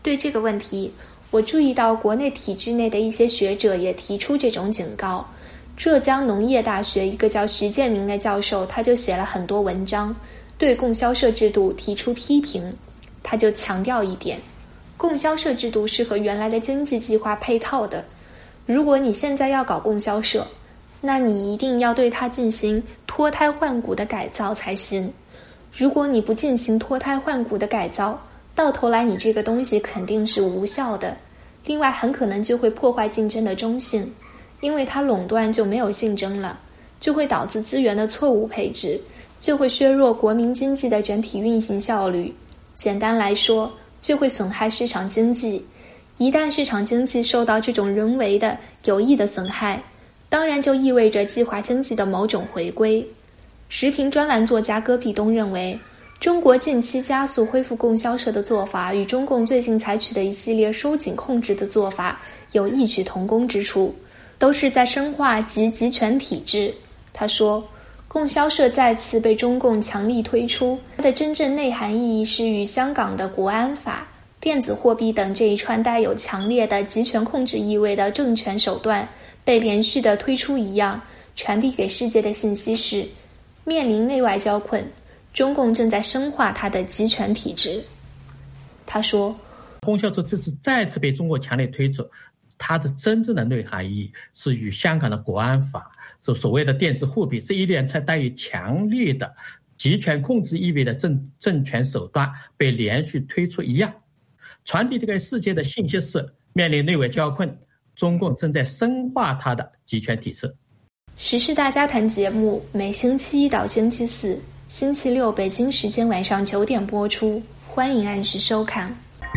对这个问题，我注意到国内体制内的一些学者也提出这种警告。浙江农业大学一个叫徐建明的教授，他就写了很多文章，对供销社制度提出批评。他就强调一点，供销社制度是和原来的经济计划配套的。如果你现在要搞供销社，那你一定要对它进行脱胎换骨的改造才行。如果你不进行脱胎换骨的改造，到头来你这个东西肯定是无效的。另外很可能就会破坏竞争的中性，因为它垄断就没有竞争了，就会导致资源的错误配置，就会削弱国民经济的整体运行效率。简单来说，就会损害市场经济。一旦市场经济受到这种人为的有意的损害，当然就意味着计划经济的某种回归。时评专栏作家戈壁东认为，中国近期加速恢复供销社的做法与中共最近采取的一系列收紧控制的做法有异曲同工之处，都是在深化集集权体制。他说，供销社再次被中共强力推出，它的真正内涵意义是与香港的国安法、电子货币等这一串带有强烈的集权控制意味的政权手段被连续的推出一样，传递给世界的信息是，面临内外交困，中共正在深化它的集权体制。他说， 供销社这次再次被中国强烈推出，它的真正的内涵意义是与香港的国安法、所所谓的电子货币这一连串带有强烈的集权控制意味的政政权手段被连续推出一样，传递这个世界的信息是，面临内外交困，中共正在深化它的集权体制。 时事大家谈节目每星期一到星期四、星期六北京时间晚上九点播出，欢迎按时收看。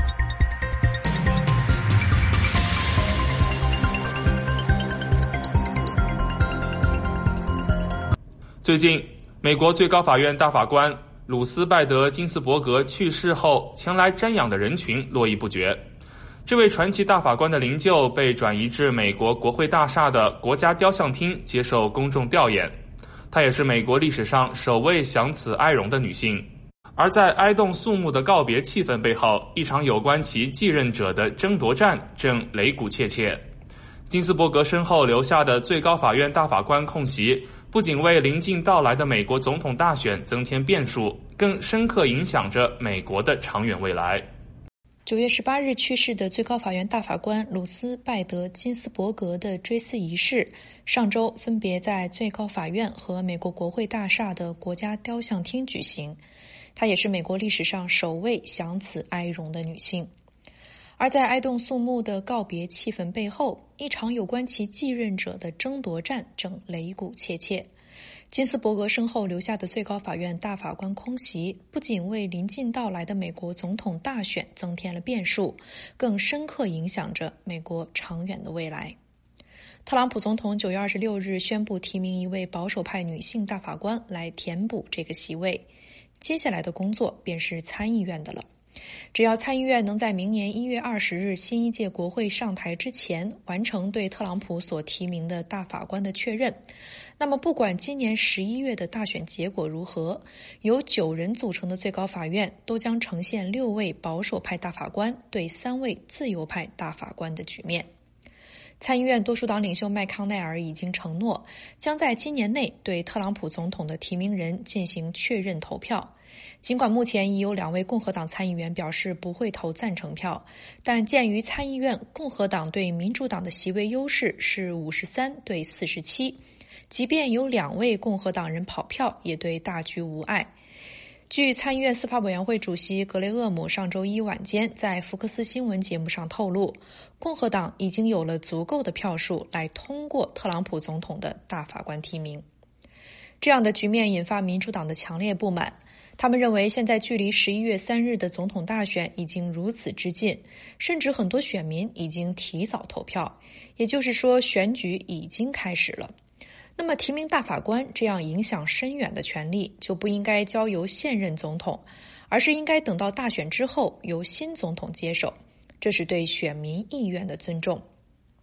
最近，美国最高法院大法官鲁斯拜德金斯伯格去世后，前来瞻仰的人群络绎不绝。这位传奇大法官的灵柩被转移至美国国会大厦的国家雕像厅接受公众吊唁。她也是美国历史上首位享此哀荣的女性。而在哀悼肃穆的告别气氛背后，一场有关其继任者的争夺战正擂鼓切切。金斯伯格身后留下的最高法院大法官空袭，不仅为临近到来的美国总统大选增添变数，更深刻影响着美国的长远未来。 九月十八日去世的最高法院大法官鲁斯拜德金斯伯格的追思仪式，上周分别在最高法院和美国国会大厦的国家雕像厅举行。她也是美国历史上首位享此哀荣的女性。而在哀悼肃穆的告别气氛背后，一场有关其继任者的争夺战正擂鼓切切。金斯伯格身后留下的最高法院大法官空袭，不仅为临近到来的美国总统大选增添了变数，更深刻影响着美国长远的未来。特朗普总统九月二十六日宣布提名一位保守派女性大法官来填补这个席位，接下来的工作便是参议院的了。只要参议院能在明年一月二十日新一届国会上台之前完成对特朗普所提名的大法官的确认，那么不管今年十一月的大选结果如何，由九人组成的最高法院都将呈现六位保守派大法官对三位自由派大法官的局面。参议院多数党领袖麦康奈尔已经承诺，将在今年内对特朗普总统的提名人进行确认投票。尽管目前已有两位共和党参议员表示不会投赞成票，但鉴于参议院共和党对民主党的席位优势是五十三对四十七，即便有两位共和党人跑票，也对大局无碍。据参议院司法委员会主席格雷厄姆上周一晚间在福克斯新闻节目上透露，共和党已经有了足够的票数来通过特朗普总统的大法官提名。这样的局面引发民主党的强烈不满，他们认为现在距离十一月三日的总统大选已经如此之近，甚至很多选民已经提早投票，也就是说选举已经开始了。那么提名大法官这样影响深远的权利就不应该交由现任总统，而是应该等到大选之后由新总统接手，这是对选民意愿的尊重。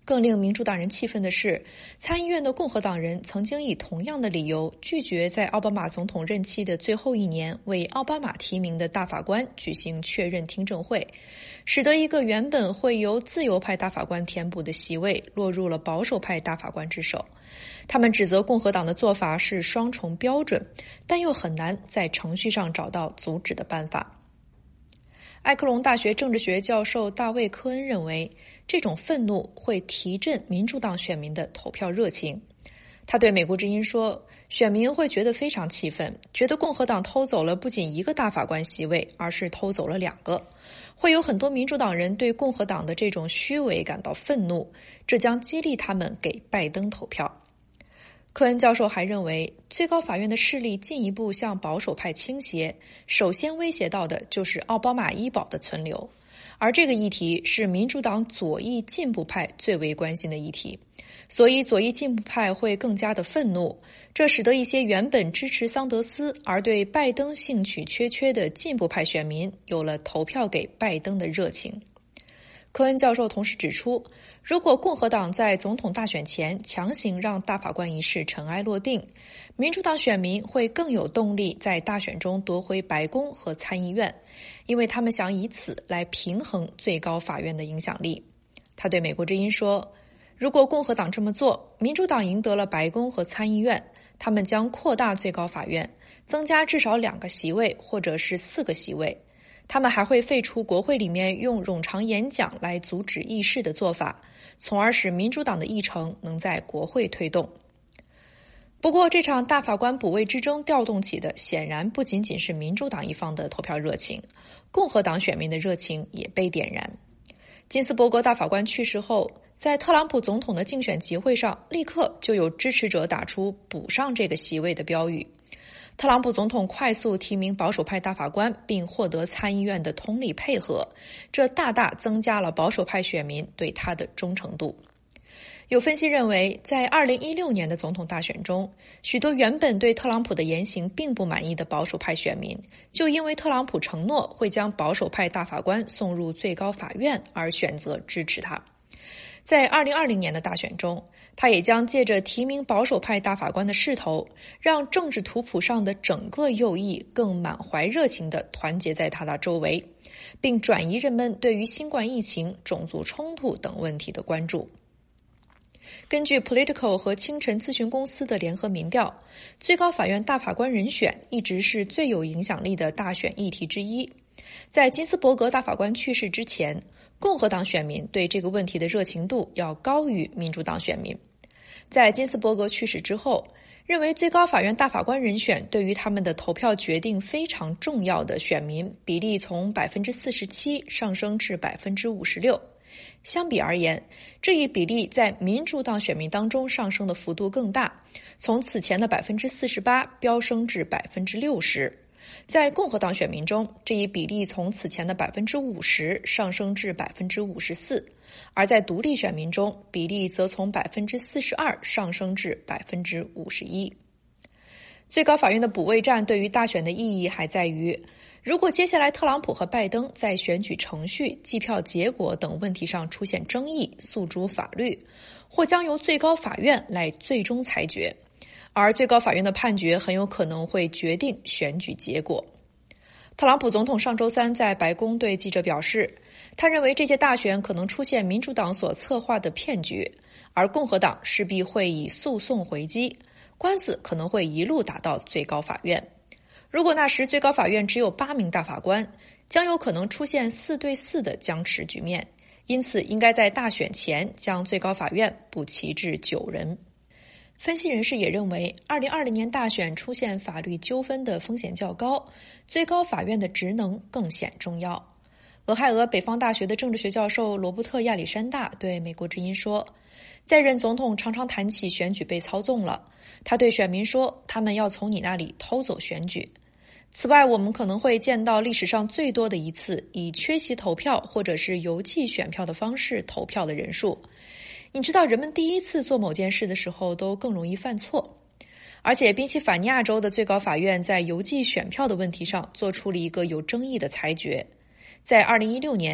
更令民主党人气愤的是，参议院的共和党人曾经以同样的理由拒绝在奥巴马总统任期的最后一年为奥巴马提名的大法官举行确认听证会，使得一个原本会由自由派大法官填补的席位落入了保守派大法官之手。他们指责共和党的做法是双重标准，但又很难在程序上找到阻止的办法。埃克隆大学政治学教授大卫·科恩认为，这种愤怒会提振民主党选民的投票热情。他对美国之音说，选民会觉得非常气愤，觉得共和党偷走了不仅一个大法官席位，而是偷走了两个。会有很多民主党人对共和党的这种虚伪感到愤怒，这将激励他们给拜登投票。科恩教授还认为，最高法院的势力进一步向保守派倾斜，首先威胁到的就是奥巴马医保的存留，而这个议题是民主党左翼进步派最为关心的议题，所以左翼进步派会更加的愤怒，这使得一些原本支持桑德斯而对拜登兴趣缺缺的进步派选民有了投票给拜登的热情。科恩教授同时指出，如果共和党在总统大选前强行让大法官一事尘埃落定，民主党选民会更有动力在大选中夺回白宫和参议院，因为他们想以此来平衡最高法院的影响力。他对美国之音说，如果共和党这么做，民主党赢得了白宫和参议院，他们将扩大最高法院，增加至少两个席位或者是四个席位。他们还会废除国会里面用冗长演讲来阻止议事的做法，从而使民主党的议程能在国会推动。不过，这场大法官补位之争调动起的显然不仅仅是民主党一方的投票热情，共和党选民的热情也被点燃。金斯伯格大法官去世后，在特朗普总统的竞选集会上，立刻就有支持者打出补上这个席位的标语。特朗普总统快速提名保守派大法官，并获得参议院的通力配合，这大大增加了保守派选民对他的忠诚度。有分析认为，在二零一六年的总统大选中，许多原本对特朗普的言行并不满意的保守派选民，就因为特朗普承诺会将保守派大法官送入最高法院而选择支持他。在二零二零年的大选中，他也将借着提名保守派大法官的势头，让政治图谱上的整个右翼更满怀热情地团结在他的周围，并转移人们对于新冠疫情、种族冲突等问题的关注。根据 Politico 和清晨咨询公司的联合民调，最高法院大法官人选一直是最有影响力的大选议题之一。在金斯伯格大法官去世之前，共和党选民对这个问题的热情度要高于民主党选民。在金斯伯格去世之后，认为最高法院大法官人选对于他们的投票决定非常重要的选民比例从 百分之四十七 上升至 百分之五十六。相比而言，这一比例在民主党选民当中上升的幅度更大，从此前的 百分之四十八 飙升至 百分之六十。在共和党选民中，这一比例从此前的 百分之五十 上升至 百分之五十四， 而在独立选民中，比例则从 百分之四十二 上升至 百分之五十一。最高法院的补位战对于大选的意义还在于，如果接下来特朗普和拜登在选举程序、计票结果等问题上出现争议，诉诸法律，或将由最高法院来最终裁决，而最高法院的判决很有可能会决定选举结果。特朗普总统上周三在白宫对记者表示，他认为这届大选可能出现民主党所策划的骗局，而共和党势必会以诉讼回击，官司可能会一路打到最高法院。如果那时最高法院只有八名大法官，将有可能出现四对四的僵持局面，因此应该在大选前将最高法院补齐至九人。分析人士也认为，二零二零年大选出现法律纠纷的风险较高，最高法院的职能更显重要。俄亥俄北方大学的政治学教授罗伯特·亚历山大对美国之音说，在任总统常常谈起选举被操纵了，他对选民说，他们要从你那里偷走选举。此外，我们可能会见到历史上最多的一次以缺席投票或者是邮寄选票的方式投票的人数。你知道，人们第一次做某件事的时候都更容易犯错。而且宾夕法尼亚州的最高法院在邮寄选票的问题上做出了一个有争议的裁决。在二零一六年，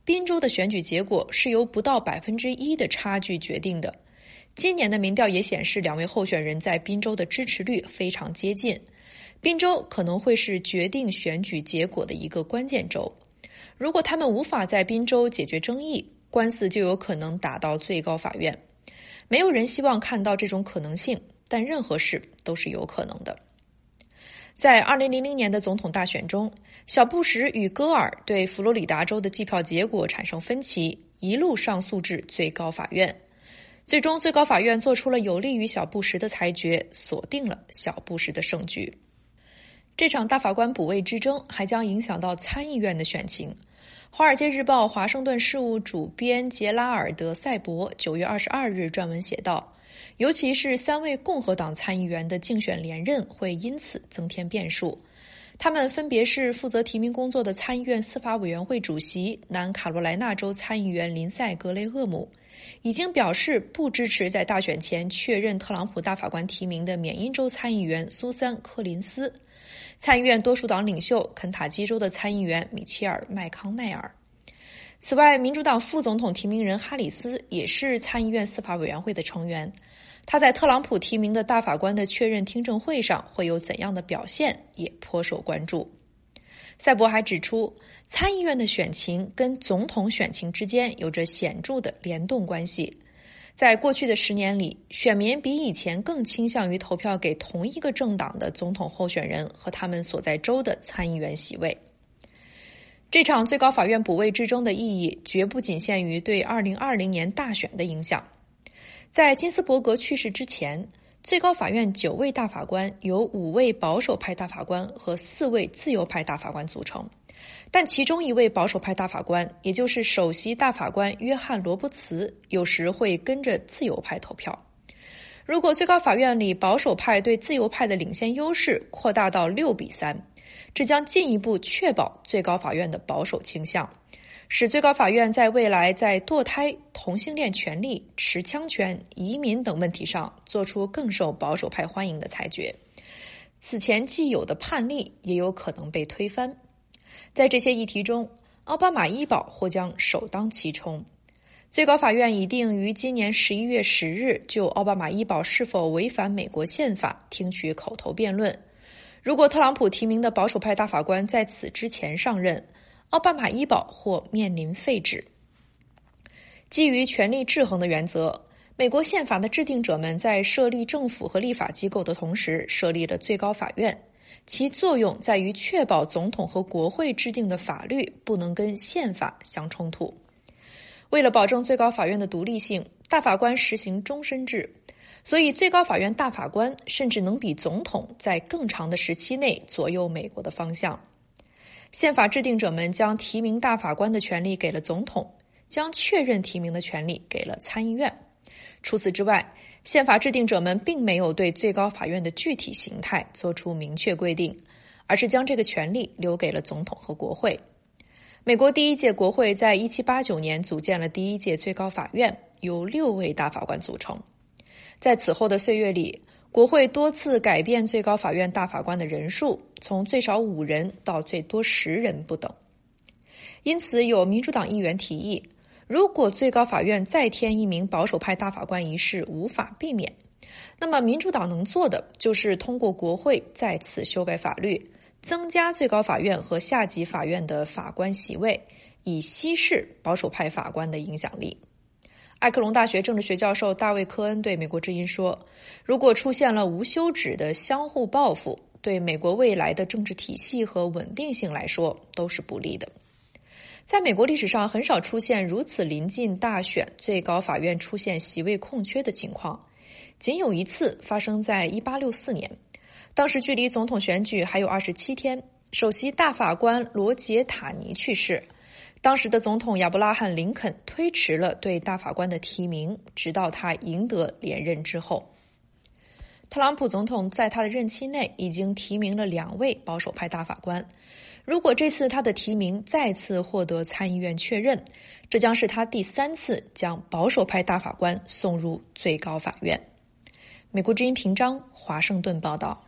宾州的选举结果是由不到百分之一的差距决定的。今年的民调也显示，两位候选人在宾州的支持率非常接近。宾州可能会是决定选举结果的一个关键州。如果他们无法在宾州解决争议，官司就有可能打到最高法院。没有人希望看到这种可能性，但任何事都是有可能的。在二零零零年的总统大选中，小布什与戈尔对佛罗里达州的计票结果产生分歧，一路上诉至最高法院。最终，最高法院做出了有利于小布什的裁决，锁定了小布什的胜局。这场大法官补位之争还将影响到参议院的选情。《华尔街日报》华盛顿事务主编杰拉尔德·塞博九月二十二日撰文写道，尤其是三位共和党参议员的竞选连任会因此增添变数。他们分别是负责提名工作的参议院司法委员会主席南卡罗来纳州参议员林赛·格雷厄姆，已经表示不支持在大选前确认特朗普大法官提名的缅因州参议员苏珊·柯林斯，参议院多数党领袖肯塔基州的参议员米切尔·麦康奈尔。此外，民主党副总统提名人哈里斯也是参议院司法委员会的成员。他在特朗普提名的大法官的确认听证会上会有怎样的表现，也颇受关注。塞博还指出，参议院的选情跟总统选情之间有着显著的联动关系。在过去的十年里，选民比以前更倾向于投票给同一个政党的总统候选人和他们所在州的参议员席位。这场最高法院补位之争的意义绝不仅限于对二零二零年大选的影响。在金斯伯格去世之前，最高法院九位大法官由五位保守派大法官和四位自由派大法官组成，但其中一位保守派大法官，也就是首席大法官约翰·罗伯茨，有时会跟着自由派投票。如果最高法院里保守派对自由派的领先优势扩大到六比三，这将进一步确保最高法院的保守倾向，使最高法院在未来在堕胎、同性恋权利、持枪权、移民等问题上做出更受保守派欢迎的裁决。此前既有的判例也有可能被推翻。在这些议题中，奥巴马医保或将首当其冲。最高法院已定于今年十一月十日就奥巴马医保是否违反美国宪法听取口头辩论。如果特朗普提名的保守派大法官在此之前上任，奥巴马医保或面临废止。基于权力制衡的原则，美国宪法的制定者们在设立政府和立法机构的同时设立了最高法院，其作用在于确保总统和国会制定的法律不能跟宪法相冲突。为了保证最高法院的独立性，大法官实行终身制，所以最高法院大法官甚至能比总统在更长的时期内左右美国的方向。宪法制定者们将提名大法官的权利给了总统，将确认提名的权利给了参议院。除此之外，宪法制定者们并没有对最高法院的具体形态做出明确规定，而是将这个权利留给了总统和国会。美国第一届国会在一七八九年组建了第一届最高法院，由六位大法官组成。在此后的岁月里，国会多次改变最高法院大法官的人数，从最少五人到最多十人不等。因此，有民主党议员提议，如果最高法院再添一名保守派大法官一事无法避免，那么民主党能做的就是通过国会再次修改法律，增加最高法院和下级法院的法官席位，以稀释保守派法官的影响力。艾克隆大学政治学教授大卫·科恩对美国之音说，如果出现了无休止的相互报复，对美国未来的政治体系和稳定性来说都是不利的。在美国历史上很少出现如此临近大选最高法院出现席位空缺的情况，仅有一次发生在一八六四年，当时距离总统选举还有二十七天，首席大法官罗杰·塔尼去世，当时的总统亚伯拉罕·林肯推迟了对大法官的提名，直到他赢得连任之后。特朗普总统在他的任期内已经提名了两位保守派大法官，如果这次他的提名再次获得参议院确认，这将是他第三次将保守派大法官送入最高法院。美国之音频章，华盛顿报道。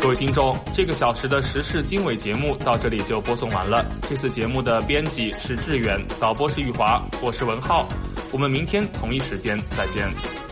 各位听众，这个小时的时事经纬节目到这里就播送完了。这次节目的编辑是志远，导播是玉华，我是文浩。我们明天同一时间再见。